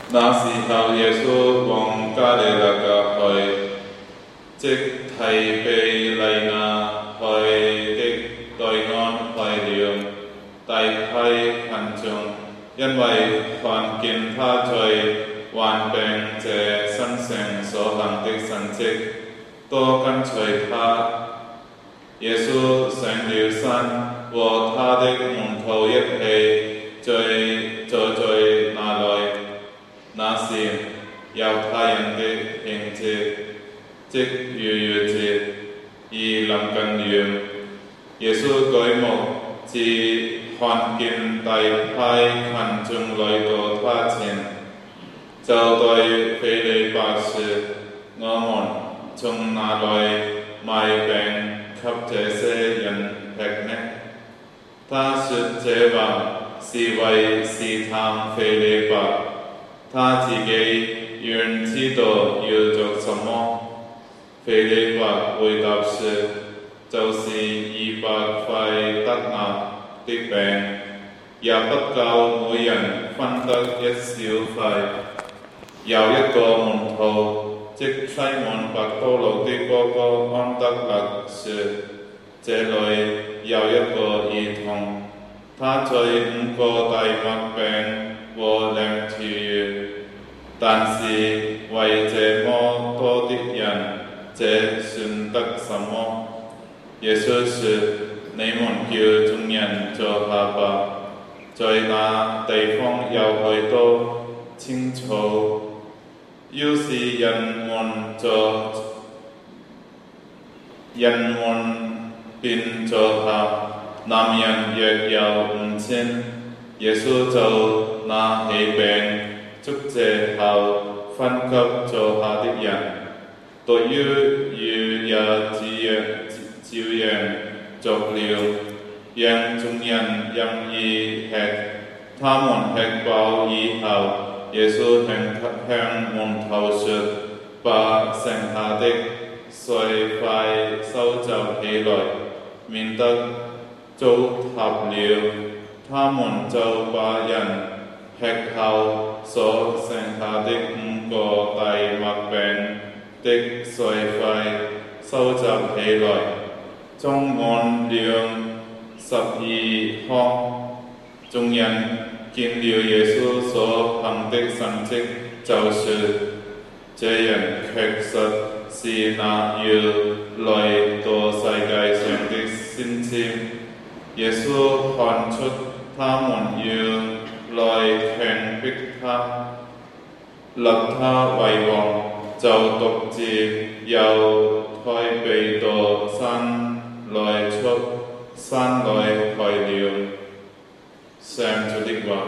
那時候耶穌往加利肋亞去，即提庇黎雅海的對岸去了。大批群眾因為看見他在患病者身上所行的神蹟，都跟隨他。耶穌上了山，和他的門徒一起坐在那裏。那時猶太人的慶節，即逾越節，已臨近了。耶穌舉目只看見大批群眾來到他前，就對腓利伯說：我們從哪裏買餅給這些人吃呢？他說這話是為試探腓利伯，他自己原知道要做什麼。腓利伯回答說：就是200塊德納的餅，也不夠每人分得1小塊。有一個門徒，即西門伯多祿的哥哥安德肋說：這裏有一個兒童，他在5個大麥餅和2條魚，但是為這麼多的人，這算得什麼？耶穌說：你們叫眾人坐下吧。在那地方有許多青草，於是人們便坐下。男人約有5000。耶穌就拿起餅，祝謝後分給坐下的人。對於魚也照樣作了，讓眾人任意吃。他們吃飽以後，耶穌向門徒說：把剩下的碎塊收集起來，免得糟蹋了。他們就把人吃後所剩下的5個大麥餅的碎塊收集起來，裝滿了12筐。眾人見了耶穌所行的神蹟，就說：這人確實是那要來到世界上的先知。耶穌看出他們要來強迫他，立他為王，就獨自由退避到山來去了。上主的話。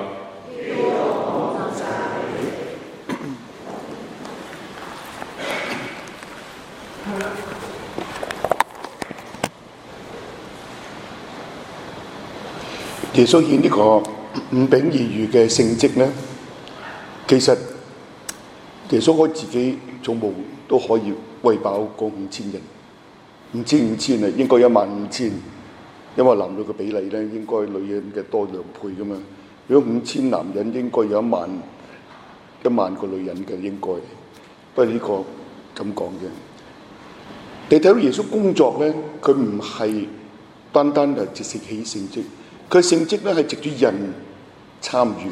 耶穌顯呢個5餅2魚嘅聖蹟呢，其實耶穌可以自己做無都可以餵飽嗰5000人，唔止5000啊，應該15000，因為男女嘅比例咧，應該女人嘅多2倍噶嘛。如果5000男人，應該有1萬個女人嘅應該，不過呢個咁講嘅。你睇到耶穌工作咧，佢唔係單單係直接起聖蹟。佢聖蹟咧係藉住人參與。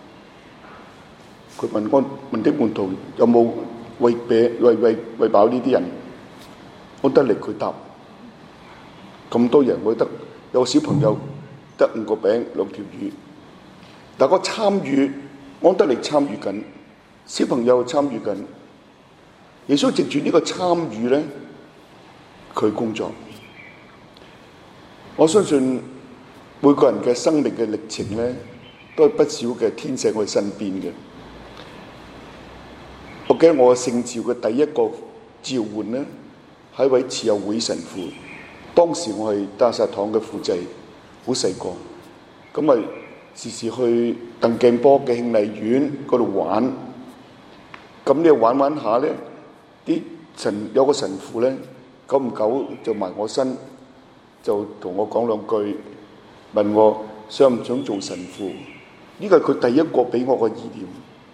佢問啲門徒有冇餵飽呢啲人？安德肋佢答：咁多人會得有個小朋友得5個餅2條魚。但個參與，安德肋參與緊，小朋友參與緊。耶穌藉住呢個參與咧，佢工作。我相信每個人嘅生命嘅歷程咧，都係不少嘅天使喺我身邊嘅。我記得我聖召嘅第一個召喚咧，係一位慈幼會神父。當時我係大撒堂嘅副祭，好細個，咁咪時時去鄧鏡波嘅慶麗苑嗰度玩。咁你玩下咧，有個神父咧，久唔久就埋我身，就同我講2句。問我想唔想做神父？呢個係佢第一個俾我個意念。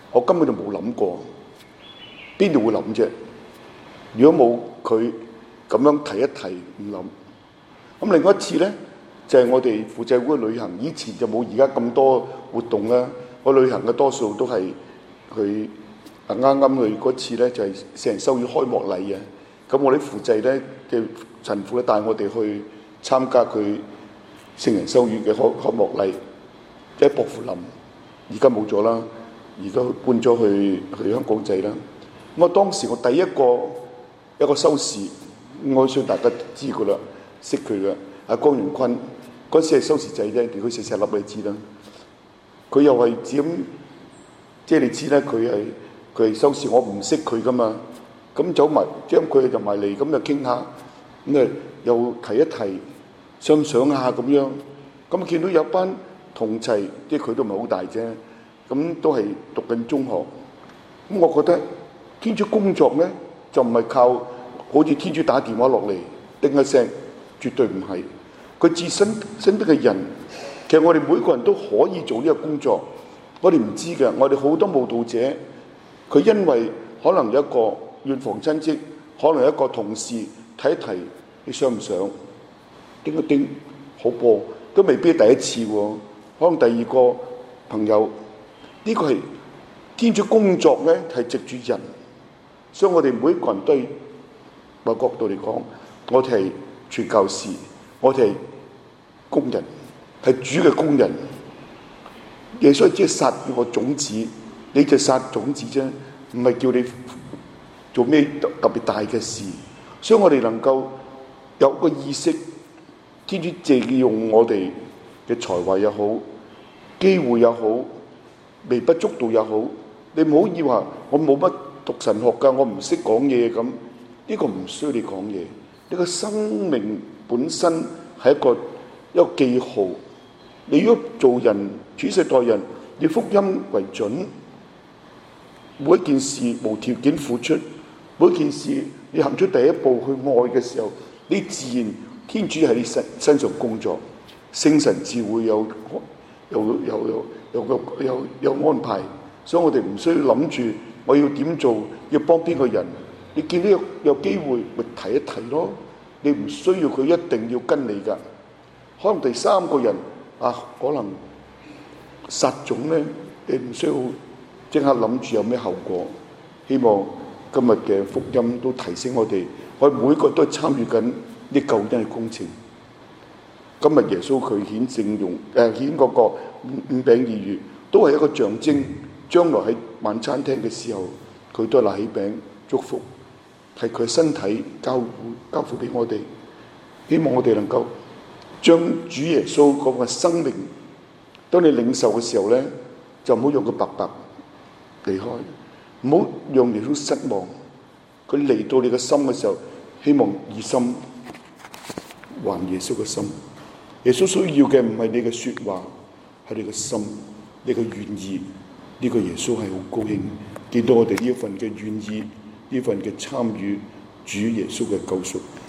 我根本就冇諗過，邊度會諗啫？如果冇佢咁樣提一提，唔諗。咁另外一次咧，就係我哋輔祭會旅行，以前就冇而家咁多活動啦。我旅行嘅多數都係佢啱啱去嗰次咧，就係聖人修院開幕禮啊。咁我啲輔祭咧嘅神父咧帶我哋去參加佢聖人修院嘅開幕禮，喺薄扶林。而家冇咗啦，而家搬咗去香港仔啦。咁我當時我第一個修士，我相信大家知佢啦，識佢嘅阿江元坤，嗰時係修士仔啫，佢細細粒你知啦。佢又係咁，即係你知咧，佢係修士，我唔識佢噶嘛。咁走埋將佢就埋嚟，咁就傾下，咁啊又提一提，想下咁樣。咁見到有班同齊，即係佢都唔係好大啫，咁都係讀緊中學。咁我覺得天主工作咧就唔係靠好似天主打電話落嚟叮一聲，絕對唔係。佢自身邊嘅人，其實我哋每個人都可以做呢個工作。我哋唔知嘅，我哋好多慕道者，佢因為可能有一個遠房親戚，可能有一個同事提一提，你想唔想叮一叮好噃？都未必係第一次喎，可能第二個朋友，呢個係天主工作咧，係藉住人，所以我哋每一個人都係某角度嚟講，我哋係傳教士，我哋係工人，係主嘅工人。耶穌只係撒個種子，你就撒種子啫，唔係叫你做咩特別大嘅事。所以我哋能夠有個意識，天主借用我哋嘅才華又好，機會又好，微不足道又好。你唔好以為我冇乜讀神學㗎，我唔識講嘢咁。呢個唔需要你講嘢，你個生命本身係一個記號。你如果做人處世待人，以福音為準，每一件事無條件付出，每一件事你行出第一步去愛嘅時候，你自然天主喺你身上工作，聖神自會有安排。所以我哋唔需要諗住我要點做，要幫邊個人。你見到有機會咪提一提咯，你唔需要佢一定要跟你㗎。可能第三個人可能撒種咧，你唔需要即刻諗住有咩後果。希望今日嘅福音都提醒我哋每個都係參與緊啲救恩嘅工程。今日耶穌佢顯聖容顯嗰個五餅二魚，都係一個象徵。將來喺晚餐廳嘅時候，佢都拿起餅祝福，係佢身體交付俾我哋。希望我哋能夠將主耶穌嗰個生命，當你領受嘅時候咧，就唔好讓佢白白離開，唔好讓耶穌失望。佢嚟到你嘅心嘅時候，希望以心還耶穌嘅心。耶穌需要嘅唔係你嘅說話，係你嘅心，你嘅願意。呢個耶穌係好高興見到我哋呢一份嘅願意，呢份嘅參與主耶穌嘅救贖。